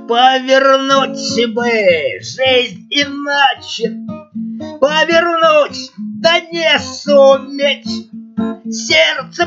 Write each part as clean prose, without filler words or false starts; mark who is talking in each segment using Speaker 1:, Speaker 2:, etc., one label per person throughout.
Speaker 1: Повернуть бы жизнь иначе, повернуть, да не суметь. Сердце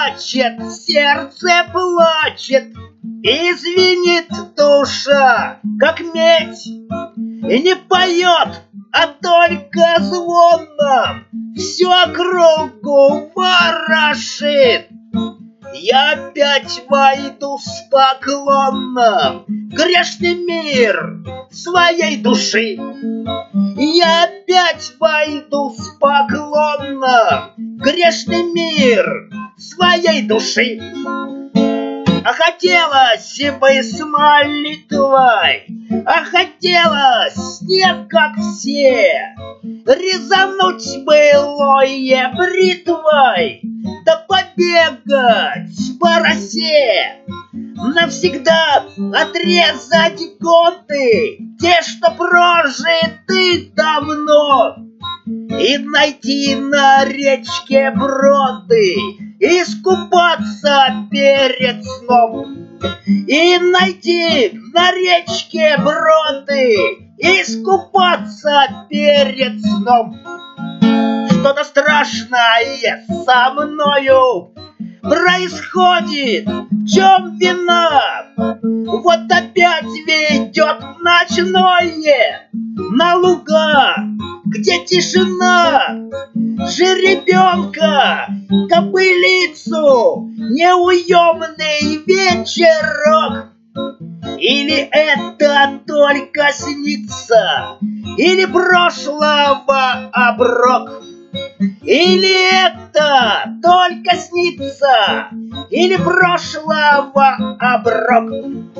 Speaker 1: плачет, и звенит душа, как медь. И не поет, а только звоном всю округу ворошит. Я опять войду с поклоном в грешный мир своей души. Я опять войду с поклоном в грешный мир своей души. А хотелось бы с молитвой, а хотелось не как все, резануть былое бритвой, да побегать по росе, навсегда отрезать годы, те, что прожиты давно, и найти на речке броды, искупаться перед сном. И найти на речке броды, искупаться перед сном. Что-то страшное со мною происходит, в чем вина? Вот опять ведет ночное на луга, где тишина. Жеребенка, кобылицу, неуемный вечерок. Или это только снится, или прошлого оброк. Или это только снится, или прошлого оброк.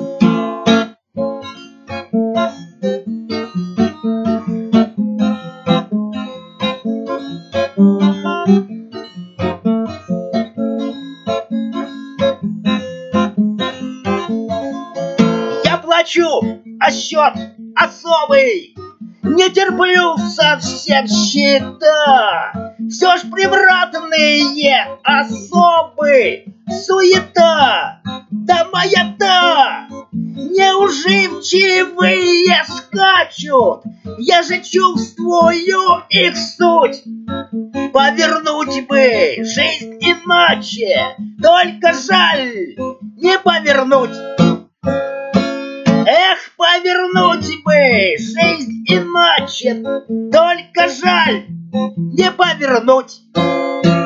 Speaker 1: Я плачу, а счет особый. Не терплю совсем счета. Все ж превратные особы. Суета, да моя-то. Неуживчивые скачут. Я же чувствую их суть. Повернуть бы жизнь иначе, только жаль не повернуть. Эх, повернуть бы жизнь иначе, только жаль не повернуть.